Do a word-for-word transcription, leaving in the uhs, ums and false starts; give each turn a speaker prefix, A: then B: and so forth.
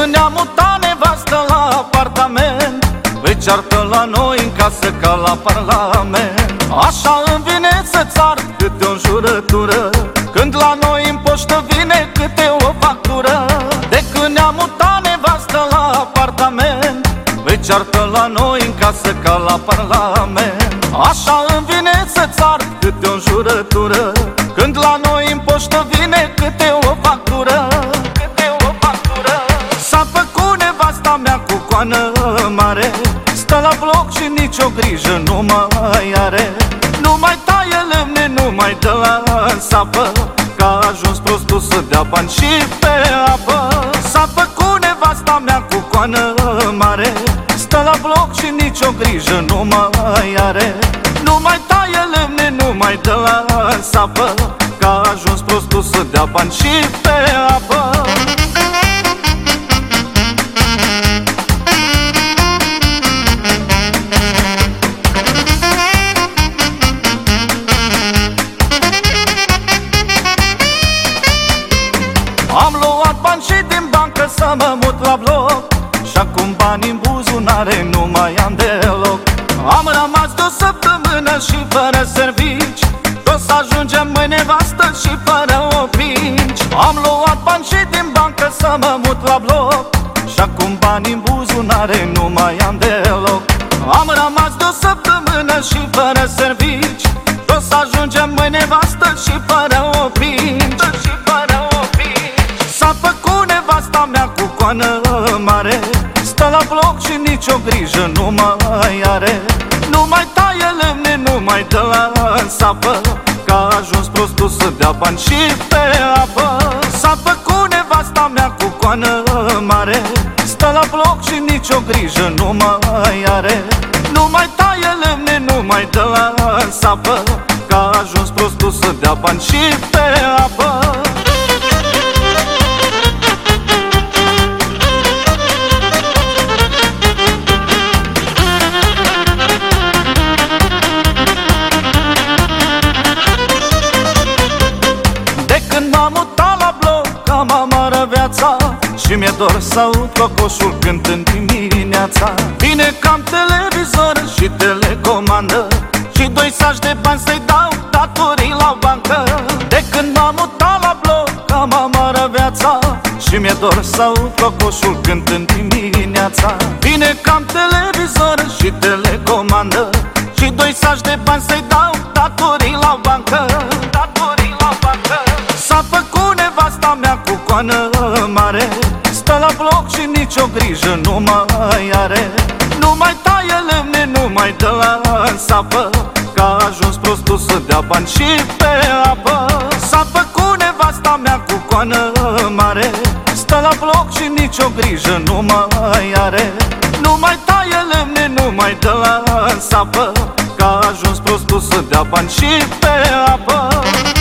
A: când ne-a mutat nevastă la apartament, îi ceartă la noi în casă ca la parlament. Așa îmi vine să-ți ard câte o jurătură, când la noi în poștă vine câte o factură. De când ne-a mutat nevastă la apartament, îi ceartă la noi în casă ca la parlament. Așa îmi vine să-ți ard câte o jurătură, când la noi în poștă vine câte o factură. Câte o factură. S-a făcut nevasta mea cu coană mare, stă la bloc și nicio grijă nu mai are. Nu mai taie lemne, nu mai dă la sapă, că a ajuns prostul să dea bani și pe apă. S-a făcut nevasta mea cu coană mare, stă la bloc și nicio grijă nu mai are. Nu mai taie lemne, nu mai dă la sapă, că a ajuns prostul să dea bani și pe apă. Am luat bani și din bancă să mă mut la bloc, și acum bani în buzunare nu mai am deloc. Am rămas de o săptămână și fără servici, o să ajungem mâine nevastă și fără opinci. Am luat bani și din bancă să mă mut la bloc, și acum bani în buzunare nu mai am deloc. Am rămas de o săptămână și fără servici, o să ajungem mâine nevastă și fără opinci. Și fără opinci. S-a făcut nevasta mea cu coană mare, stă la bloc și nicio grijă nu mai are. Nu mai taie lemne, nu mai dă la sapă, că a ajuns prostul să dea bani și pe apă. S-a făcut nevasta mea cu coană mare, stă la bloc și nicio grijă nu mai are. Nu mai taie lemne, nu mai dă la sapă, că a ajuns prostul să dea bani și pe apă. M-am mutat la bloc, am amară viața, și mi-e dor să aud cocoșul cântând dimineața. Vine cam televizor și telecomandă, și doi saci de bani să-i dau datorii la bancă. De când m-am mutat la bloc, am amară viața, și mi-e dor să aud cocoșul cântând dimineața. Vine cam televizor și telecomandă, și doi saci de bani să-i dau datorii la bancă. Datorii la bancă. S-a făcut nevasta mea cu coană mare, stă la bloc și nicio grijă nu mai are. Nu mai taie lemne, nu mai dă la sapă, că a ajuns prostul să dea bani și pe apă. S-a făcut nevasta mea cu coană mare, stă la bloc și nicio grijă nu mai are. Nu mai taie lemne, nu mai dă la sapă, că a ajuns prostul să dea bani și pe apă.